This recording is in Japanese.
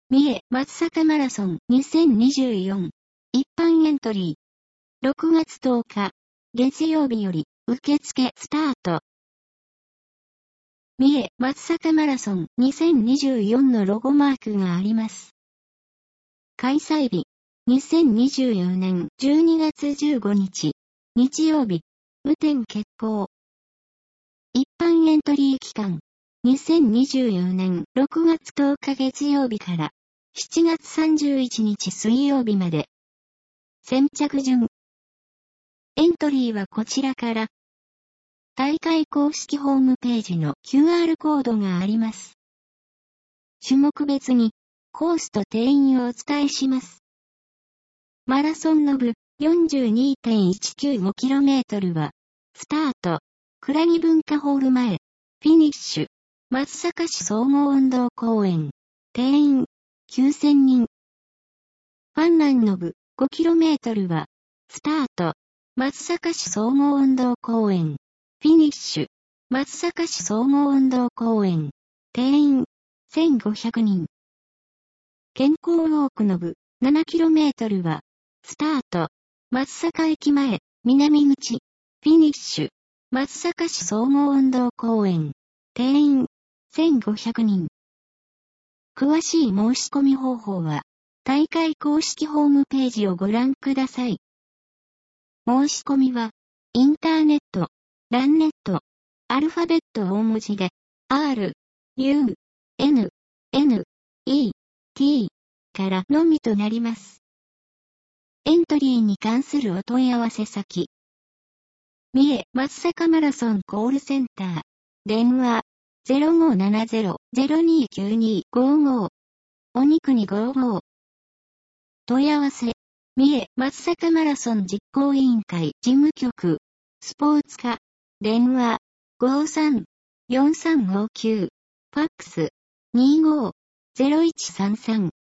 三重松阪マラソン2024一般エントリー6月10日月曜日より受付スタート。三重松阪マラソン2024のロゴマークがあります。開催日2024年12月15日日曜日雨天決行。一般エントリー期間2024年6月10日月曜日から7月31日水曜日まで。先着順。エントリーはこちらから。大会公式ホームページの QR コードがあります。種目別にコースと定員をお伝えします。マラソンの部 42.195km はスタート、倉木文化ホール前、フィニッシュ、松阪市総合運動公園、定員9000人。ファンランの部 5km はスタート、松阪市総合運動公園、フィニッシュ、松阪市総合運動公園、定員1500人。健康ウォークの部 7km はスタート、松阪駅前、南口、フィニッシュ、松阪市総合運動公園、定員1500人。詳しい申し込み方法は、大会公式ホームページをご覧ください。申し込みは、インターネット、ランネット、アルファベット大文字で、R、U、N、N、E、T からのみとなります。エントリーに関するお問い合わせ先。三重松阪マラソンコールセンター。電話。0570-029255。お肉に55。問い合わせ。三重松阪マラソン実行委員会事務局。スポーツ課。電話。53-4359。ファックス。25-0133。